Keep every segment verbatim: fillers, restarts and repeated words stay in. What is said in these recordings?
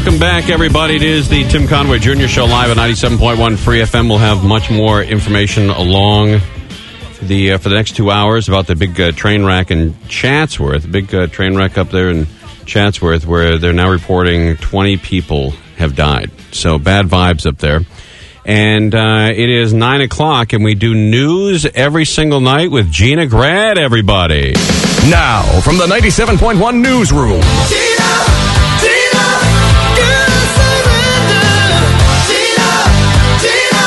Welcome back, everybody. It is the Tim Conway Junior Show live at ninety-seven point one Free F M. We'll have much more information along the uh, for the next two hours about the big uh, train wreck in Chatsworth. Big uh, train wreck up there in Chatsworth, where they're now reporting twenty people have died. So bad vibes up there. And uh, it is nine o'clock, and we do news every single night with Gina Grad, everybody. Now, from the ninety-seven point one newsroom. Gina, Gina, girl, surrender. Gina, Gina,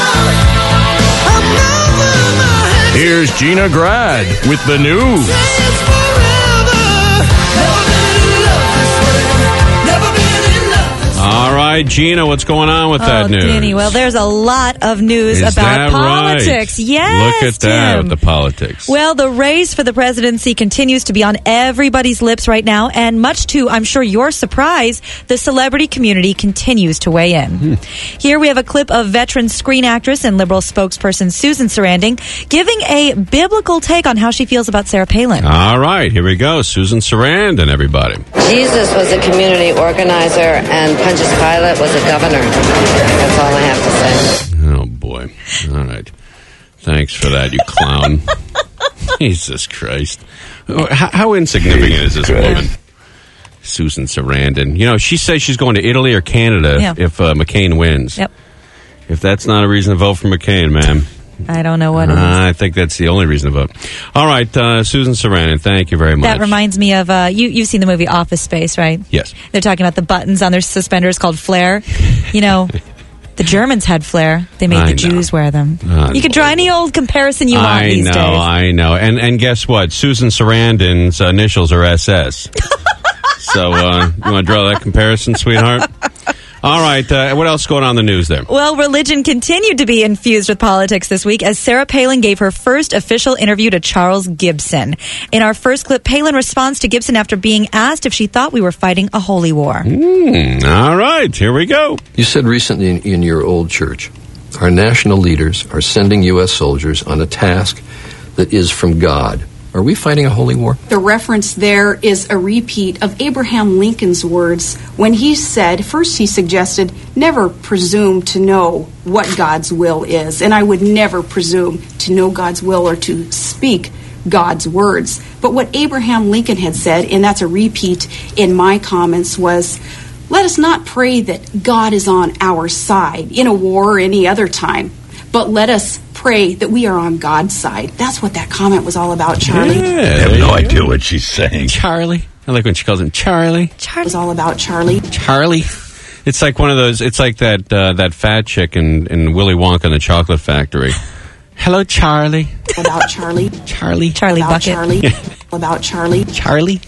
I'm over my head. Here's Gina Grad with the news. Say it's forever. Never been in love this way. Never been in love this way. All right, Gina, what's going on with that oh, news? Danny, well, there's a lot of news Is about that politics. right? Yes, Look at that Tim. with the politics. Well, the race for the presidency continues to be on everybody's lips right now, and much to, I'm sure, your surprise, the celebrity community continues to weigh in. Hmm. Here we have a clip of veteran screen actress and Liberal spokesperson Susan Sarandon giving a biblical take on how she feels about Sarah Palin. All right, here we go. Susan Sarandon, everybody. Jesus was a community organizer, and Pontius Pilate was a governor. That's all I have to say. Oh, boy. All right. Thanks for that, you clown. Jesus Christ. How, how insignificant is this woman? Susan Sarandon. You know, she says she's going to Italy or Canada Yeah. if uh, McCain wins. Yep. If that's not a reason to vote for McCain, ma'am, I don't know what it is. I think that's the only reason to vote. All right, uh, Susan Sarandon, thank you very much. That reminds me of, uh, you, you've seen the movie Office Space, right? Yes. They're talking about the buttons on their suspenders called flare. You know, the Germans had flare. They made I the know. Jews wear them. Uh, You can draw any old comparison you want I these know, days. I know. And and guess what? Susan Sarandon's initials are S S. So, uh, you want to draw that comparison, sweetheart? All right. Uh, what else is going on in the news there? Well, religion continued to be infused with politics this week as Sarah Palin gave her first official interview to Charles Gibson. In our first clip, Palin responds to Gibson after being asked if she thought we were fighting a holy war. Mm, all right. Here we go. You said recently in, in your old church, our national leaders are sending U S soldiers on a task that is from God. Are we fighting a holy war? The reference there is a repeat of Abraham Lincoln's words when he said, first he suggested, never presume to know what God's will is. And I would never presume to know God's will or to speak God's words. But what Abraham Lincoln had said, and that's a repeat in my comments, was, let us not pray that God is on our side in a war or any other time, but let us pray that we are on God's side. That's what that comment was all about, Charlie. Yeah, I have no idea what she's saying. Charlie. I like when she calls him Charlie. It was all about Charlie. Charlie. It's like one of those, it's like that uh, that fat chick in, in Willy Wonka and the Chocolate Factory. Hello, Charlie. About Charlie. Charlie. Charlie About Bucket. Charlie. About Charlie. Charlie.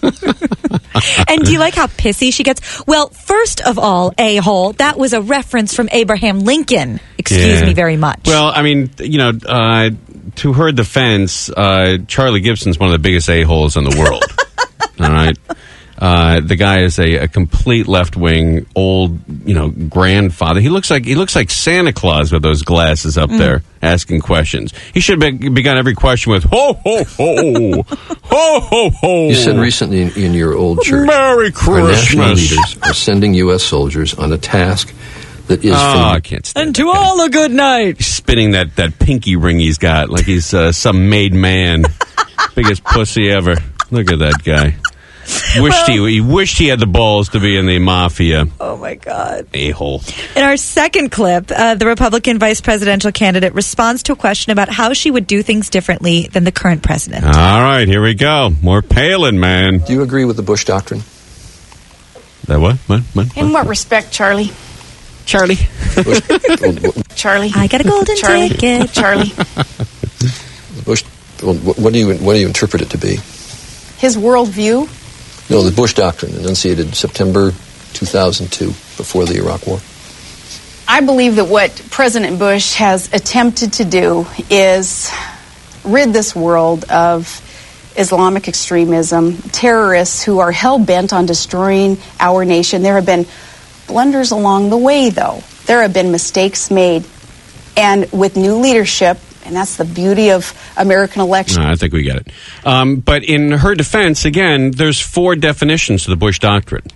And do you like how pissy she gets? Well, first of all, a-hole, that was a reference from Abraham Lincoln. Excuse Yeah. me very much. Well, I mean, you know, uh, to her defense, uh, Charlie Gibson's one of the biggest a-holes in the world. All right? Uh, the guy is a, a complete left-wing, old, you know, grandfather. He looks like he looks like Santa Claus with those glasses up there, asking questions. He should have be- begun every question with "ho ho ho, ho ho ho." You said recently in, in your old church, "Merry our national Christmas." leaders are sending U S soldiers on a task that is Oh, I from can't stand and that to guy. all a good night. Spinning that, that pinky ring he's got like he's uh, some made man. Biggest pussy ever. Look at that guy. Wished he, he wished he had the balls to be in the mafia. Oh, my God. A-hole. In our second clip, uh, the Republican vice presidential candidate responds to a question about how she would do things differently than the current president. All right, here we go. More Palin, man. Do you agree with the Bush doctrine? That what? What? What? In what respect, Charlie? Charlie. Bush, well, what- Charlie. I got a golden Charlie. ticket. Charlie. Bush, well, what what do you what do you interpret it to be? His worldview. No, the Bush doctrine enunciated September two thousand two, before the Iraq War. I believe that what President Bush has attempted to do is rid this world of Islamic extremism, terrorists who are hell-bent on destroying our nation. There have been blunders along the way, though. There have been mistakes made. And with new leadership, and that's the beauty of American elections. No, I think we get it. Um, but in her defense, again, there's four definitions to the Bush doctrine.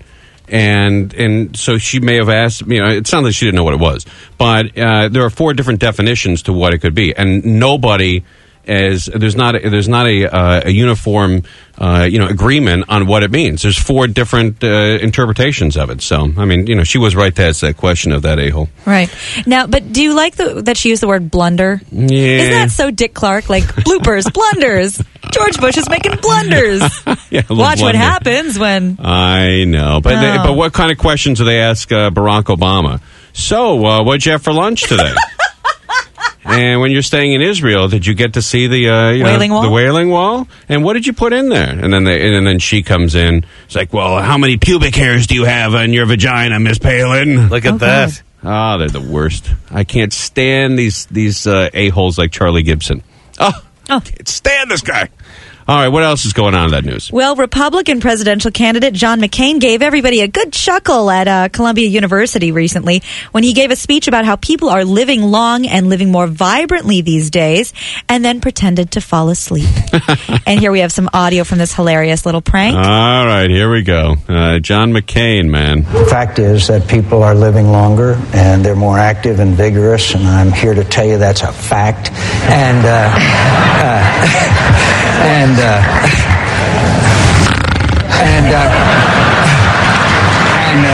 And and so she may have asked, you know, it sounds like she didn't know what it was. But uh, there are four different definitions to what it could be. And nobody is, there's not a, there's not a, uh, a uniform, uh, you know, agreement on what it means. There's four different uh, interpretations of it. So, I mean, you know, she was right to ask that question of that a-hole. Right. Now, but do you like the, that she used the word blunder? Yeah. Isn't that so Dick Clark? Like, bloopers, blunders. George Bush is making blunders. Yeah, a little Watch what blunder. happens when... I know. But they, Oh. but what kind of questions do they ask uh, Barack Obama? So, uh, what'd you have for lunch today? And when you're staying in Israel, did you get to see the uh, you Wailing know, Wall? the Wailing Wall? And what did you put in there? And then they, and then she comes in. It's like, well, how many pubic hairs do you have in your vagina, Miss Palin? Look at Oh, that. Oh, they're the worst. I can't stand these these uh, a-holes like Charlie Gibson. Oh, Oh. can't stand this guy. All right, what else is going on in that news? Well, Republican presidential candidate John McCain gave everybody a good chuckle at uh, Columbia University recently when he gave a speech about how people are living long and living more vibrantly these days, and then pretended to fall asleep. And here we have some audio from this hilarious little prank. All right, here we go. Uh, John McCain, man. The fact is that people are living longer and they're more active and vigorous, and I'm here to tell you that's a fact. And uh, uh, and uh, and uh, and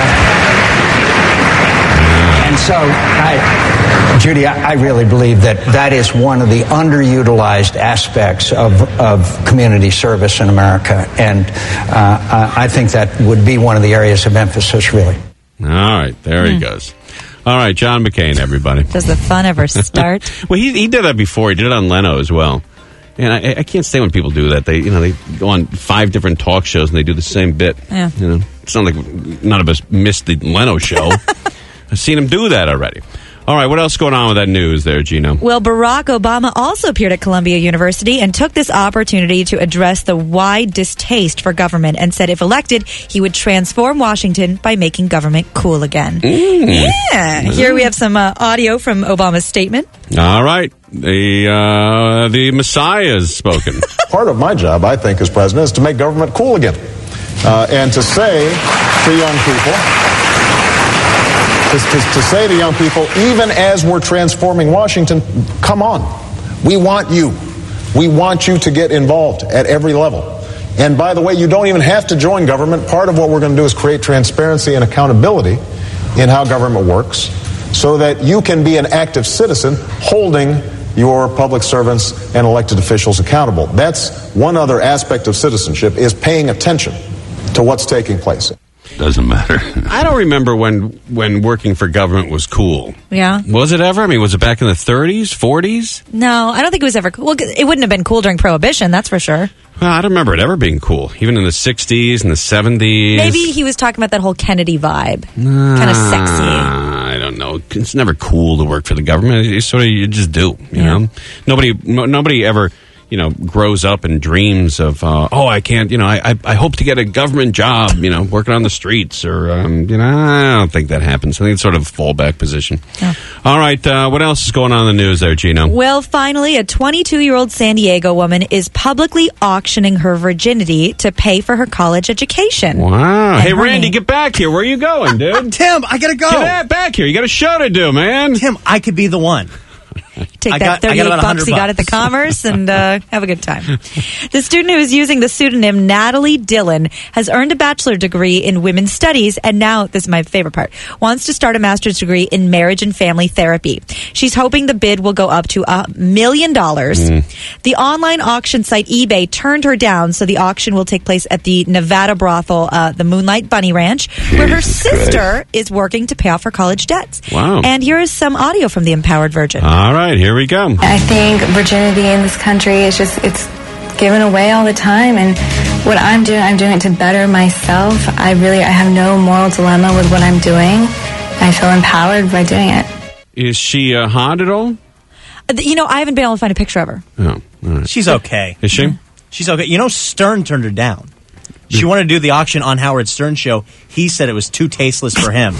uh, and so I, Judy, I, I really believe that that is one of the underutilized aspects of of community service in America, and uh, I, I think that would be one of the areas of emphasis, really. All right, there he goes. All right, John McCain, everybody. Does the fun ever start? Well, he he did that before. He did it on Leno as well. And I, I can't stand when people do that. They, you know, they go on five different talk shows and they do the same bit. Yeah. You know, it's not like none of us missed the Leno show. I've seen him do that already. All right, what else is going on with that news there, Gino? Well, Barack Obama also appeared at Columbia University and took this opportunity to address the wide distaste for government and said if elected, he would transform Washington by making government cool again. Mm. Yeah. Here we have some uh, audio from Obama's statement. All right, the uh, the Messiah has spoken. Part of my job, I think, as president, is to make government cool again. Uh, and to say to young people, to, to, to say to young people, even as we're transforming Washington, come on. We want you. We want you to get involved at every level. And by the way, you don't even have to join government. Part of what we're going to do is create transparency and accountability in how government works so that you can be an active citizen holding your public servants and elected officials accountable. That's one other aspect of citizenship, is paying attention to what's taking place. Doesn't matter. I don't remember when when working for government was cool. Yeah. Was it ever? I mean, was it back in the thirties, forties? No, I don't think it was ever cool. Well, it wouldn't have been cool during Prohibition, that's for sure. Well, I don't remember it ever being cool. Even in the sixties and the seventies. Maybe he was talking about that whole Kennedy vibe. Kind of sexy. I don't know. It's never cool to work for the government. You sort of you just do. You Yeah. know, nobody no, nobody ever you know grows up and dreams of uh, oh I can't you know I, I I hope to get a government job you know working on the streets or um, you know I don't think that happens. I think it's sort of a fallback position. Yeah. All right, uh, what else is going on in the news there, Gino? Well, finally, a twenty-two-year-old San Diego woman is publicly auctioning her virginity to pay for her college education. Wow. And Hey, honey- Randy, get back here. Where are you going, dude? Tim, I gotta go. Get that back here. You got a show to do, man. Tim, I could be the one. Take I that got- I got thirty-eight about bucks you got at the bucks. Commerce and uh, have a good time. The student who is using the pseudonym Natalie Dillon has earned a bachelor degree in women's studies and now, this is my favorite part, wants to start a master's degree in marriage and family therapy. She's hoping the bid will go up to a million dollars. The online auction site eBay turned her down, so the auction will take place at the Nevada brothel, uh, the Moonlight Bunny Ranch, where her Jesus sister is working to pay off her college debts. Wow. And here is some audio from the Empowered Virgin. All right, here we go. I think virginity in this country is just, it's given away all the time. And what I'm doing, I'm doing it to better myself. I really, I have no moral dilemma with what I'm doing. I feel empowered by doing it. Is she uh, hot at all? Uh, You know, I haven't been able to find a picture of her. Oh, all right. She's okay. Is she? She's okay. You know, Stern turned her down. She wanted to do the auction on Howard Stern's show. He said it was too tasteless for him.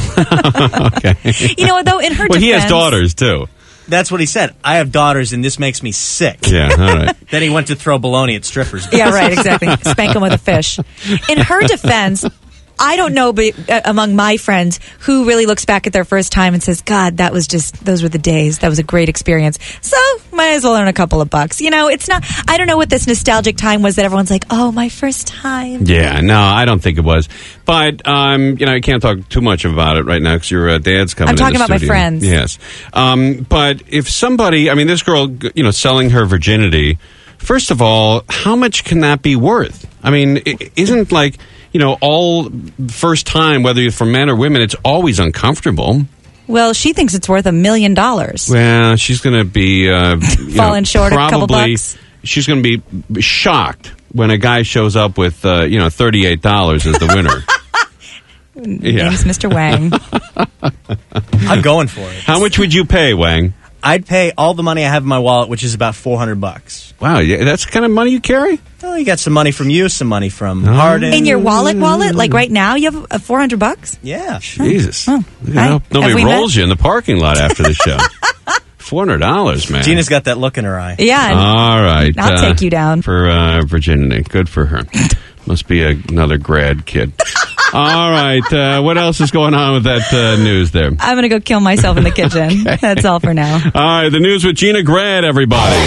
Okay. You know what, though? In her Well, defense... he has daughters, too. That's what he said. I have daughters, and this makes me sick. Yeah, all right. Then he went to throw baloney at strippers. Yeah, right, exactly. Spank him with a fish. In her defense, I don't know, but uh, among my friends, who really looks back at their first time and says, God, that was just, those were the days. That was a great experience. So, might as well earn a couple of bucks. You know, it's not, I don't know what this nostalgic time was that everyone's like, oh, my first time. Yeah, no, I don't think it was. But, um, you know, I can't talk too much about it right now because your uh, dad's coming I'm talking in the about my studio. friends. Yes. Um, but if somebody, I mean, this girl, you know, selling her virginity, first of all, how much can that be worth? I mean, it isn't like, you know, all first time, whether you're for men or women, it's always uncomfortable. Well, she thinks it's worth a million dollars. Well, she's going to be uh, you falling know, short probably, a couple bucks. She's going to be shocked when a guy shows up with, uh, you know, thirty-eight dollars as the winner. Yeah. Name's Mister Wang. I'm going for it. How much would you pay, Wang? I'd pay all the money I have in my wallet, which is about four hundred bucks. Wow, yeah, that's the kind of money you carry? Well, you got some money from you, some money from Hardin. In your wallet, wallet, like right now, you have a four hundred bucks. Yeah, Jesus. Oh. You know, Hey, nobody have we rolls met? you in the parking lot after the show. Four hundred dollars, man. Gina's got that look in her eye. Yeah. All right. I'll take you down. For uh, virginity. Good for her. Must be a, another grad kid. All right. Uh, what else is going on with that uh, news there? I'm going to go kill myself in the kitchen. That's all for now. All right. The news with Gina Grad, everybody.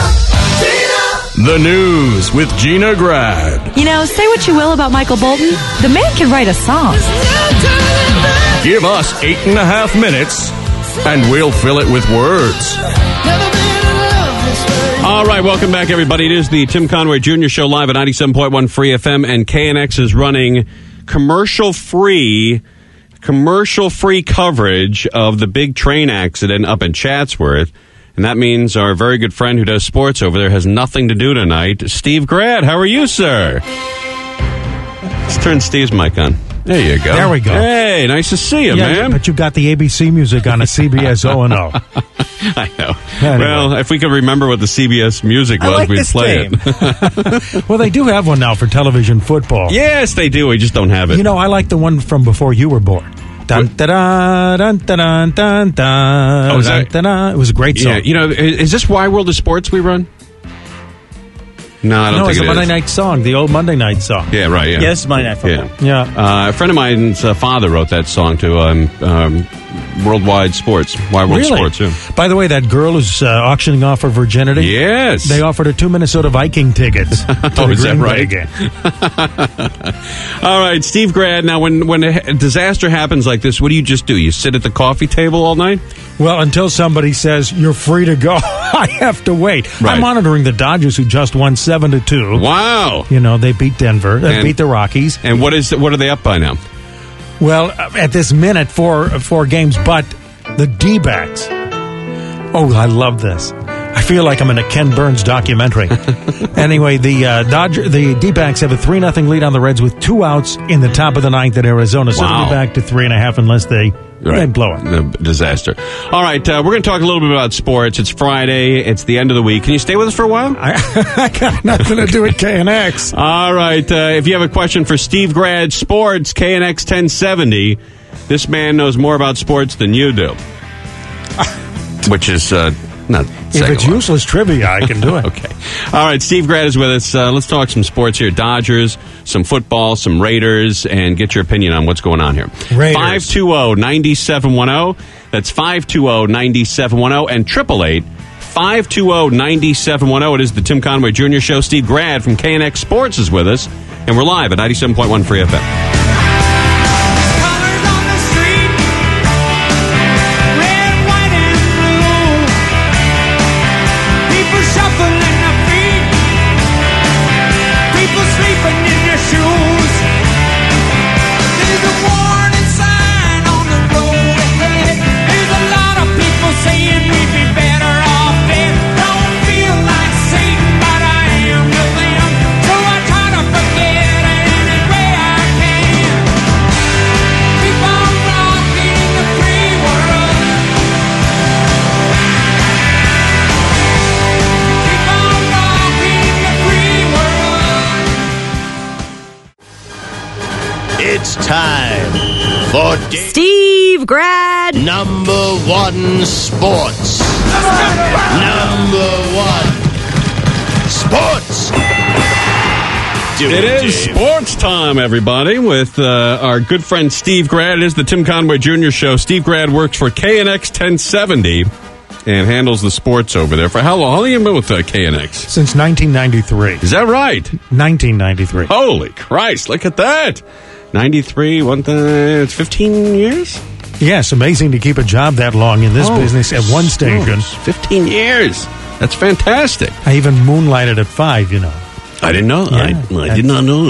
The news with Gina Grad. You know, say what you will about Michael Bolton, the man can write a song. Give us eight and a half minutes, and we'll fill it with words. All right, welcome back, everybody. It is the Tim Conway Junior Show live at ninety-seven point one Free F M, and K N X is running commercial-free, commercial-free coverage of the big train accident up in Chatsworth. And that means our very good friend who does sports over there has nothing to do tonight. Steve Grad, how are you, sir? Let's turn Steve's mic on. There you go. There we go. Hey, nice to see you, yeah, man. But you got the A B C music on a C B S O and O. I know. Anyway. Well, if we could remember what the C B S music I was, like we'd this play game. it. Well, they do have one now for television football. Yes, they do. We just don't have it. You know, I like the one from before you were born. Dun, da, da, dun, da, dun, dun, dun, Oh, is dun, that- da, da. It was a great song. Yeah, you know, is is this Why World of Sports we run? No, I don't no, think it's it a Monday is. night song, the old Monday night song. Yeah, right, yeah. Yeah, this is Monday Night Football. Yeah. Yeah. Uh, a friend of mine's uh, father wrote that song to um, um, Worldwide Sports. Why World Really? Sports, yeah. By the way, that girl who's uh, auctioning off her virginity. Yes. They offered her two Minnesota Viking tickets to Oh, the is that Green Bay right? game. All right, Steve Grad. Now, when, when a disaster happens like this, what do you just do? You sit at the coffee table all night? Well, until somebody says you're free to go, I have to wait. Right. I'm monitoring the Dodgers, who just won seven to two. Wow. You know, they beat Denver. They And- beat the Rockies. And what is what are they up by now? Well, uh, at this minute, four four games, but the D-backs. Oh, I love this. I feel like I'm in a Ken Burns documentary. Anyway, the uh, Dodger, the D-backs have a three nothing lead on the Reds with two outs in the top of the ninth at Arizona. So Wow. they'll be back to three and a half unless they Right. they blow it. The disaster. All right, uh, we're going to talk a little bit about sports. It's Friday. It's the end of the week. Can you stay with us for a while? I, I got nothing to do with K N X. All right. Uh, if you have a question for Steve Grad Sports, K N X ten seventy, this man knows more about sports than you do. Which is uh, not If saying it's a lot. useless trivia, I can do it. Okay. All right. Steve Grad is with us. Uh, let's talk some sports here. Dodgers, some football, some Raiders, and get your opinion on what's going on here. Raiders. five two zero, nine seven one zero. That's five two zero, nine seven one zero. And triple eight, five two zero, nine seven one zero. It is the Tim Conway Junior Show. Steve Grad from K N X Sports is with us. And we're live at ninety-seven point one Free F M. It's time for da- Steve Grad. number one sports. Number one sports. Do It it, is Dave. sports time, everybody, with uh, our good friend Steve Grad. It is the Tim Conway Junior Show. Steve Grad works for K N X ten seventy and handles the sports over there. For how long? How long have you been with uh, K N X? Since nineteen ninety-three. Is that right? nineteen ninety-three. Holy Christ, look at that. ninety-three, one th- it's fifteen years? Yes, amazing to keep a job that long in this Oh, business at one station. fifteen years. That's fantastic. I even moonlighted at five, you know. I didn't know that. Yeah, I, I did not know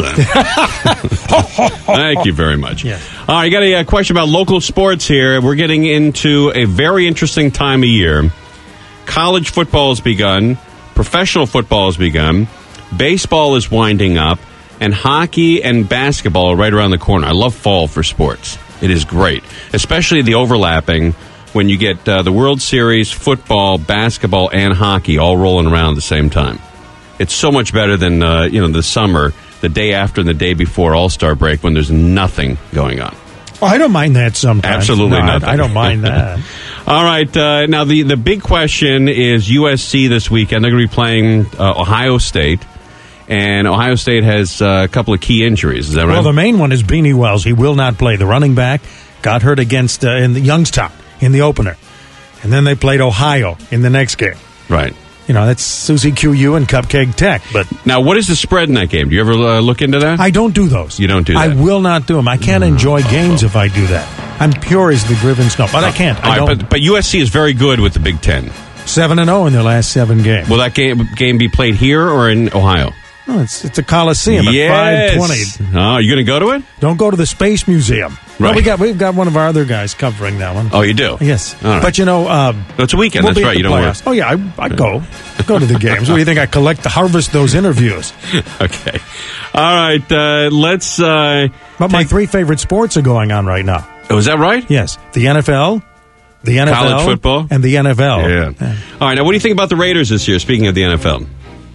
that. Thank you very much. Yeah. All right, I got a, uh question about local sports here. We're getting into a very interesting time of year. College football has begun. Professional football has begun. Baseball is winding up. And hockey and basketball are right around the corner. I love fall for sports. It is great, especially the overlapping when you get uh, the World Series, football, basketball, and hockey all rolling around at the same time. It's so much better than uh, you know the summer, the day after and the day before All-Star break when there's nothing going on. Oh, I don't mind that sometimes. Absolutely No, I- nothing. I don't mind that. All right, uh, now the, the big question is U S C this weekend. They're going to be playing uh, Ohio State. And Ohio State has uh, a couple of key injuries. Is that right? Well, the main one is Beanie Wells. He will not play. The running back got hurt against uh, in the Youngstown in the opener. And then they played Ohio in the next game. Right. You know, that's Susie Q U and Cupcake Tech. But now, what is the spread in that game? Do you ever uh, look into that? I don't do those. You don't do that? I will not do them. I can't enjoy games if I do that. I'm pure as the driven snow. But I can't. I All right, don't. but, but U S C is very good with the Big Ten. seven and oh in their last seven games. Will that game, game be played here or in Ohio? Oh, it's it's a Coliseum Yes. at five twenty. Oh, you going to go to it? Don't go to the Space Museum. Well, Right. we got we've got one of our other guys covering that one. Oh, you do? Yes. All right. But you know, uh, It's a weekend. we'll That's be at right. the You don't work. playoffs. Oh yeah, I, I go go to the games. What do you think? I collect to harvest those interviews. Okay. All right. Uh, let's. Uh, But my three favorite sports are going on right now. oh, is that right? Yes, the N F L, the N F L, College football? and the N F L. Yeah. All right. Now, what do you think about the Raiders this year? Speaking of the N F L.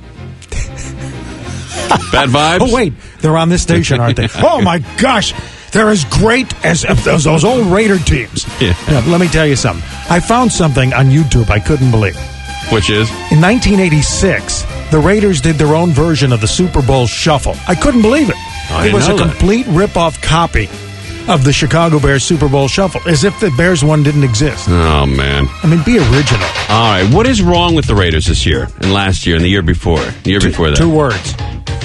Bad vibes? Oh wait, they're on this station, aren't they? Oh my gosh, they're as great as, as those, those old Raider teams. Yeah. Now, let me tell you something. I found something on YouTube I couldn't believe. Which is? In nineteen eighty-six, the Raiders did their own version of the Super Bowl Shuffle. I couldn't believe it. I it was didn't a know that. complete rip-off copy of the Chicago Bears Super Bowl Shuffle, as if the Bears one didn't exist. Oh, man. I mean, be original. All right. What is wrong with the Raiders this year and last year and the year before? The year before that? Two words.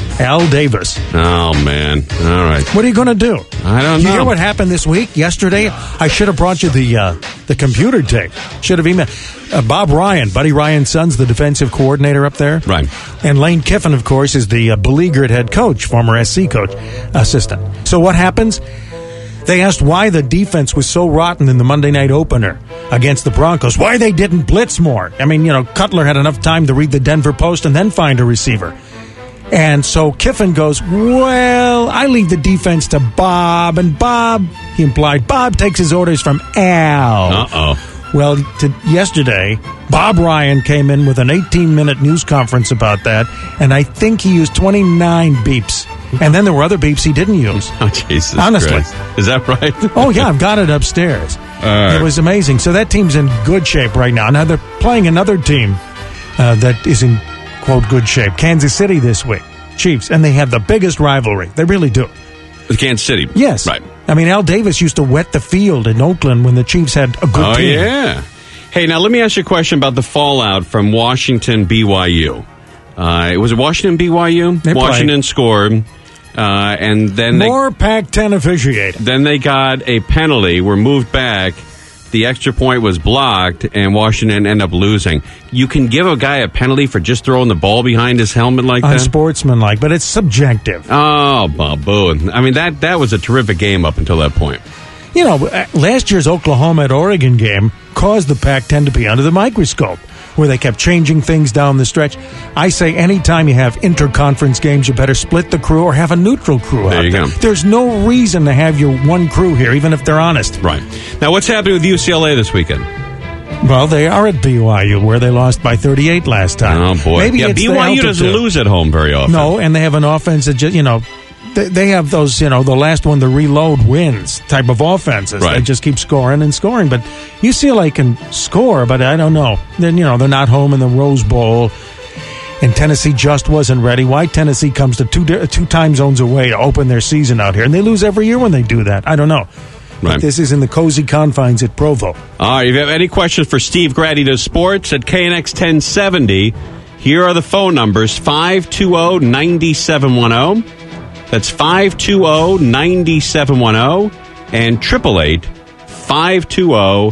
Al Davis. Oh, man. All right. What are you going to do? I don't You know. hear what happened this week? Yesterday, I should have brought you the uh, the computer tape. Should have emailed. Uh, Bob Ryan, Buddy Ryan's son's the defensive coordinator up there. Right. And Lane Kiffin, of course, is the uh, beleaguered head coach, former S C coach, assistant. So what happens? They asked why the defense was so rotten in the Monday night opener against the Broncos. Why they didn't blitz more. I mean, you know, Cutler had enough time to read the Denver Post and then find a receiver. And so Kiffin goes, well, I leave the defense to Bob. And Bob, he implied, Bob takes his orders from Al. Uh-oh. Well, to, yesterday, Bob Ryan came in with an eighteen-minute news conference about that, and I think he used twenty-nine beeps. And then there were other beeps he didn't use. Oh, Jesus Honestly. Christ. Is that right? Oh, yeah, I've got it upstairs. right. It was amazing. So that team's in good shape right now. Now they're playing another team uh, that is in, quote, good shape. Kansas City this week. Chiefs. And they have the biggest rivalry. They really do. With Kansas City. Yes. Right. I mean, Al Davis used to wet the field in Oakland when the Chiefs had a good Oh, team. yeah. Hey, now let me ask you a question about the fallout from Washington B Y U. Uh, it was Washington B Y U. They Washington scored, uh, and then More Pac ten officiating. they then they got a penalty. Were moved back. The extra point was blocked, and Washington ended up losing. You can give a guy a penalty for just throwing the ball behind his helmet like that. Unsportsmanlike, but it's subjective. Oh, baboon! I mean that that was a terrific game up until that point. You know, uh, last year's Oklahoma at Oregon game caused the Pac ten to be under the microscope, where they kept changing things down the stretch. I say anytime you have interconference games, you better split the crew or have a neutral crew There out you there. go. There's no reason to have your one crew here, even if they're honest. Right. Now, what's happening with U C L A this weekend? Well, they are at B Y U, where they lost by thirty-eight last time. Oh, boy. Maybe yeah, it's the B Y U doesn't altitude. lose at home very often. No, and they have an offense that just, you know, they, they have those, you know, the last one to reload wins type of offenses. Right. They just keep scoring and scoring. But U C L A can score, but I don't know. Then, you know, they're not home in the Rose Bowl. and Tennessee just wasn't ready. Why Tennessee comes to two di- two time zones away to open their season out here, and they lose every year when they do that. I don't know. Right. But this is in the cozy confines at Provo. All right, if you have any questions for Steve Grady does sports at K N X ten seventy, here are the phone numbers, five two zero, nine seven one zero. That's five two zero, nine seven one zero and eight eight eight, five two zero,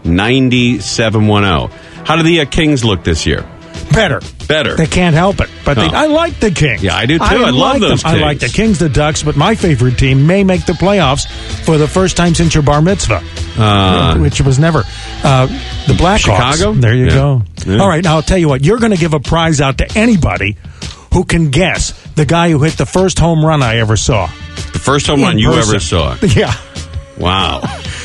nine seven one zero. How do the uh, Kings look this year? Better. Better. They can't help it. But they, Oh. I like the Kings. Yeah, I do too. I love like those them. I like the Kings, the Ducks, but my favorite team may make the playoffs for the first time since your bar mitzvah, Uh, which was never. Uh, the Blackhawks. Chicago? There you Yeah. go. Yeah. All right, now I'll tell you what. You're going to give a prize out to anybody who can guess the guy who hit the first home run I ever saw. The first home In run you person. ever saw. Yeah. Wow.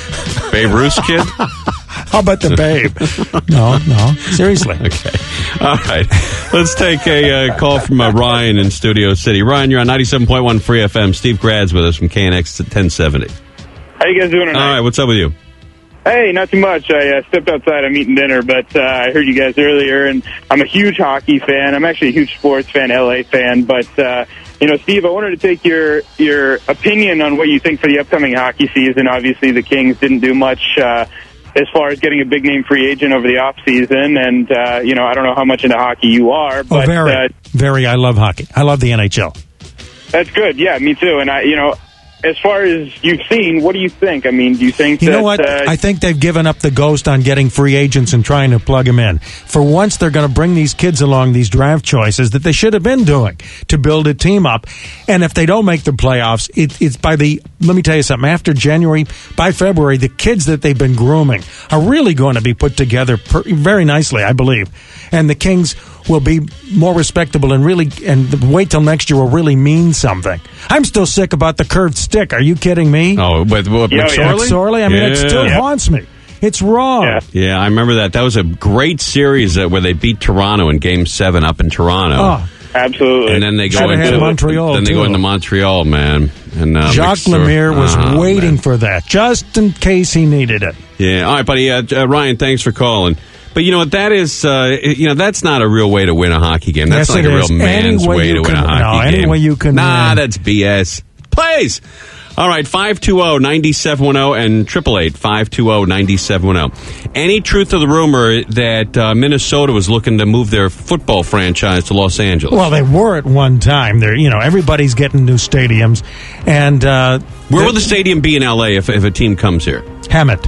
Babe Ruth's kid? How about the Babe? No, no. Seriously. Okay. All right. Let's take a uh, call from uh, Ryan in Studio City. Ryan, you're on ninety-seven point one Free F M. Steve Grad's with us from K N X ten seventy. How you guys doing tonight? All right. What's up with you? Hey, not too much. I uh, stepped outside. I'm eating dinner, but uh, I heard you guys earlier, and I'm a huge hockey fan. I'm actually a huge sports fan, L A fan. But uh, you know, Steve, I wanted to take your your opinion on what you think for the upcoming hockey season. Obviously, the Kings didn't do much uh, as far as getting a big name free agent over the off season, and uh, you know, I don't know how much into hockey you are, but Oh, very, uh, very. I love hockey. I love the N H L. that's good. Yeah, me too. And I, you know. As far as you've seen, what do you think? I mean, do you think You that... know what? Uh, I think they've given up the ghost on getting free agents and trying to plug them in. For once, they're going to bring these kids along, these draft choices that they should have been doing to build a team up. And if they don't make the playoffs, it, it's by the, let me tell you something, after January, by February, the kids that they've been grooming are really going to be put together per, very nicely, I believe. And the Kings will be more respectable and really, and wait till next year will really mean something. I'm still sick about the curved stick. Are you kidding me? Oh, with, with Yeah, yeah. McSorley? McSorley? I mean, it Yeah. still Yeah. haunts me. It's wrong. Yeah. Yeah, I remember that. That was a great series uh, where they beat Toronto in Game Seven up in Toronto. Oh, absolutely. And then they go Should've had into Montreal, Then they go too. into Montreal, man. And uh, Jacques McSor- Lemire was Oh, waiting man. for that, just in case he needed it. Yeah. All right, buddy. Uh, uh, Ryan, thanks for calling. But you know what? That is, uh, you know, that's not a real way to win a hockey game. That's Yes, like it a real is. man's Any way way you to win can- a hockey no, any game. way you can Nah, win. that's B S. Please. All right, five two zero, nine seven one zero and eight eight eight, five two zero, nine seven one zero. Any truth to the rumor that uh, Minnesota was looking to move their football franchise to Los Angeles? Well, they were at one time. They're, you know, everybody's getting new stadiums, and uh, Where will the stadium be in L A if, if a team comes here? Hammett.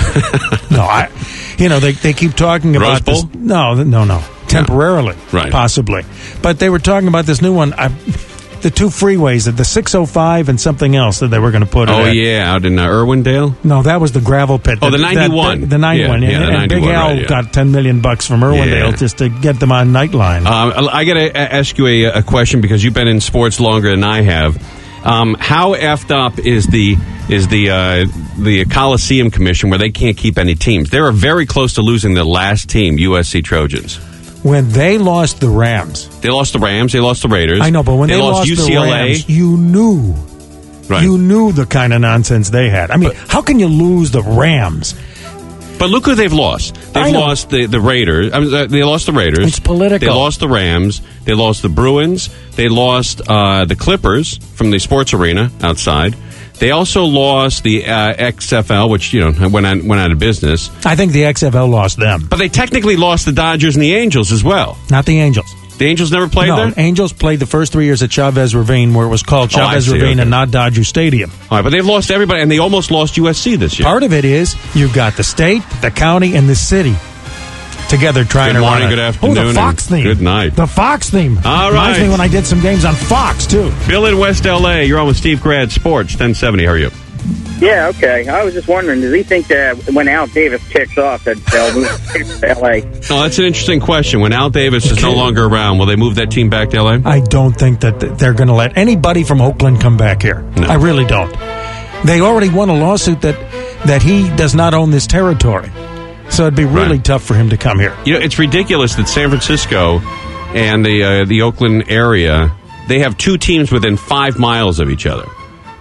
no, I, you know, they they keep talking Rose about this. Bowl? No, no, no, temporarily, Right. possibly. But they were talking about this new one. I, the two freeways, the six oh five and something else that they were going to put. Oh, in. yeah, out in uh, Irwindale? No, that was the gravel pit. Oh, the That- ninety-one. that- the ninety-one. Yeah, and, yeah, the and Big ninety-one, Al right, yeah. got ten million bucks from Irwindale Yeah. just to get them on Nightline. Um, I got to ask you a, a question because you've been in sports longer than I have. Um, how effed up is the is the uh, the Coliseum Commission where they can't keep any teams? They were very close to losing the last team, U S C Trojans. When they lost the Rams, They lost the Rams. They lost the Raiders. I know, but when they, lost, lost U C L A, the Rams, you knew, right? you knew the kind of nonsense they had. I mean, how can you lose the Rams? But look who they've lost. I They've know. lost the, the Raiders. I mean, uh, they lost the Raiders. It's political. They lost the Rams. They lost the Bruins. They lost uh, the Clippers from the sports arena outside. They also lost the uh, X F L, which, you know, went out, went out of business. I think the X F L lost them, But they technically lost the Dodgers and the Angels as well. not the Angels. The Angels never played no, there? Angels played the first three years at Chavez Ravine, where it was called Oh, I Chavez see, Ravine okay. and not Dodger Stadium. All right, but they've lost everybody, and they almost lost U S C this year. Part of it is you've got the state, the county, and the city together trying Good to morning, run good it. afternoon, Oh, the Fox and theme. good night. The Fox theme. All Reminds right. me when I did some games on Fox, too. Bill in West L A, you're on with Steve Grad Sports, ten seventy. How are you? Yeah, okay. I was just wondering, does he think that when Al Davis kicks off that they'll move to L A? Oh, that's an interesting question. When Al Davis is no longer around, will they move that team back to L A? I don't think that th- they're going to let anybody from Oakland come back here. No. I really don't. They already won a lawsuit that that he does not own this territory. So it'd be really Right. tough for him to come here. You know, it's ridiculous that San Francisco and the uh, the Oakland area, they have two teams within five miles of each other.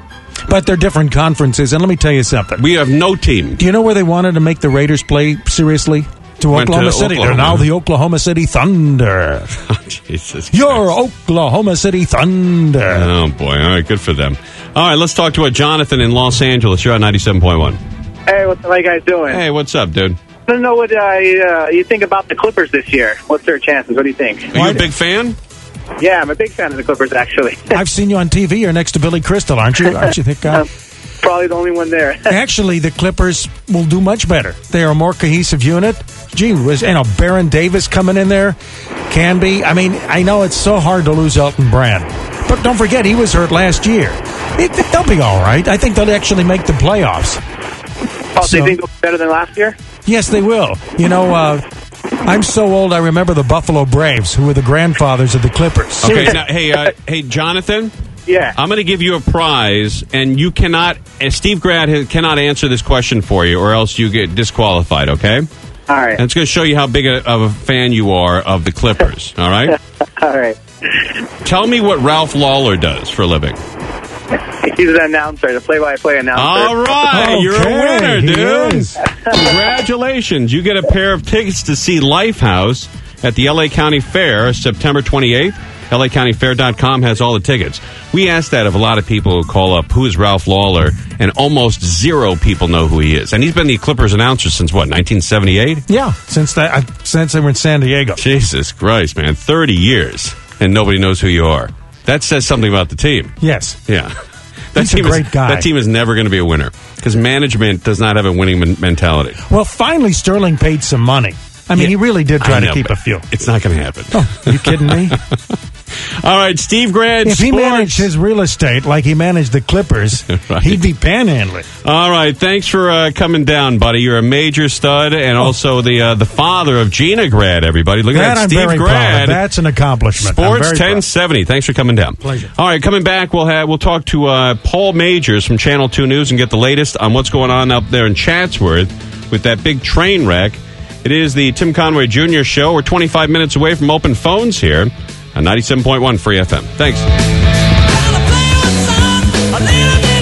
But they're different conferences, and let me tell you something. We have no team. Do you know where they wanted to make the Raiders play seriously? to Went to Oklahoma City. They're Oklahoma. now the Oklahoma City Thunder. Oh, Jesus Your Oklahoma City Thunder. Oh, boy. All right, good for them. All right, let's talk to a Jonathan in Los Angeles. You're on ninety-seven point one. Hey, what's how you guys doing? Hey, what's up, dude? I don't know what uh, you, uh, you think about the Clippers this year. What's their chances? What do you think? Are you a big fan? Yeah, I'm a big fan of the Clippers, actually. I've seen you on T V. You're next to Billy Crystal, aren't you? Aren't you, thick guy? Probably the only one there. Actually, the Clippers will do much better. They are a more cohesive unit. Gee, was you know Baron Davis coming in there? Can be. I mean, I know it's so hard to lose Elton Brand, but don't forget he was hurt last year. It, they'll be all right. I think they'll actually make the playoffs. Oh, so you think they'll be better than last year? Yes, they will. You know, uh, I'm so old. I remember the Buffalo Braves, who were the grandfathers of the Clippers. Okay, now, hey, uh, hey, Jonathan. Yeah. I'm going to give you a prize, and you cannot. Uh, Steve Grad ha- cannot answer this question for you, or else you get disqualified. Okay. All right. And it's going to show you how big a, of a fan you are of the Clippers. All right. All right. Tell me what Ralph Lawler does for a living. He's an announcer, the play-by-play announcer. All right, you're a winner, he dude. is. Congratulations. You get a pair of tickets to see Lifehouse at the L A County Fair, September twenty-eighth. L A County Fair dot com has all the tickets. We asked that of a lot of people who call up, who is Ralph Lawler, and almost zero people know who he is. And he's been the Clippers announcer since, what, nineteen seventy-eight? Yeah, since that, uh, since they were in San Diego. Jesus Christ, man. thirty years, and nobody knows who you are. That says something about the team. Yes. Yeah. That He's a team great is, guy. That team is never going to be a winner because management does not have a winning men- mentality. Well, finally, Sterling paid some money. I mean, Yeah, he really did try I to know, keep but a few. It's not going to happen. Oh, are you kidding me? All right, Steve Grad, If he sports. managed his real estate like he managed the Clippers, Right. he'd be panhandling. All right, thanks for uh, coming down, buddy. You're a major stud, and also the uh, the father of Gina Grad. Everybody, look at That that, I'm Steve very proud Grad. of. That's an accomplishment. I'm Sports very ten seventy. Thanks for coming down. Pleasure. All right, coming back, we'll have we'll talk to uh, Paul Majors from Channel Two News and get the latest on what's going on up there in Chatsworth with that big train wreck. It is the Tim Conway Junior Show. We're twenty-five minutes away from open phones here on ninety-seven point one Free F M. Thanks. A little bit